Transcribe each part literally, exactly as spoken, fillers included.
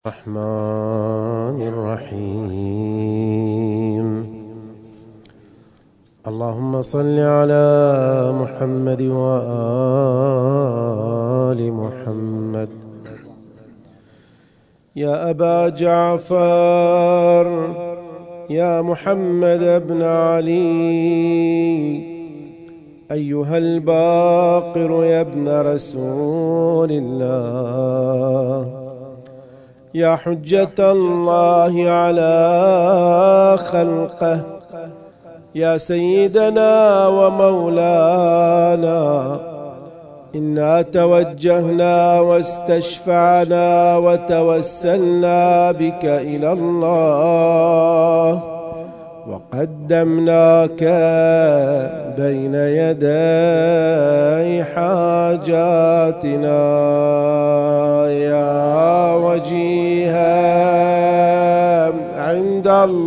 الرحمن الرحيم. اللهم صل على محمد وآل محمد. يا أبا جعفر يا محمد بن علي، أيها الباقر يا ابن رسول الله، يا حجة الله على خلقه، يا سيدنا ومولانا، إنا توجهنا واستشفعنا وتوسلنا بك إلى الله، وقدمناك بين يدي حاجاتنا يا وجيها عند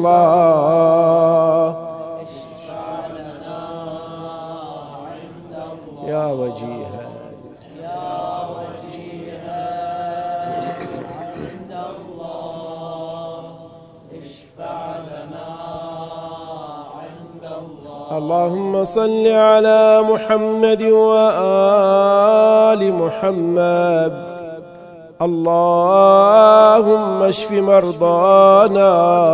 الله، يا وجيها اللهم صل على محمد وآل محمد. اللهم اشف مرضانا،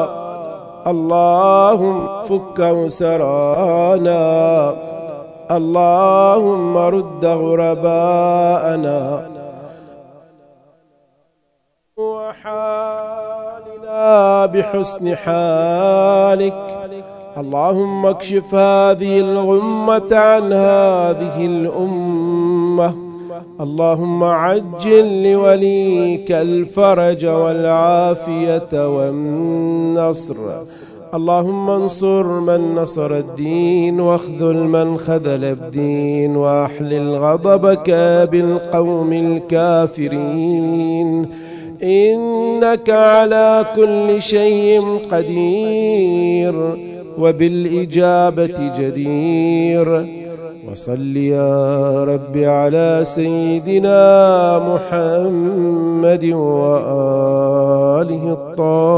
اللهم فك أسرانا، اللهم رد غرباءنا، وحالنا بحسن حالك. اللهم اكشف هذه الغمة عن هذه الأمة. اللهم عجل لوليك الفرج والعافية والنصر. اللهم انصر من نصر الدين، واخذل من خذل الدين، واحلل غضبك بالقوم الكافرين، إنك على كل شيء قدير وبالإجابة جدير. وصل يا رب على سيدنا محمد وآله الطاهرين.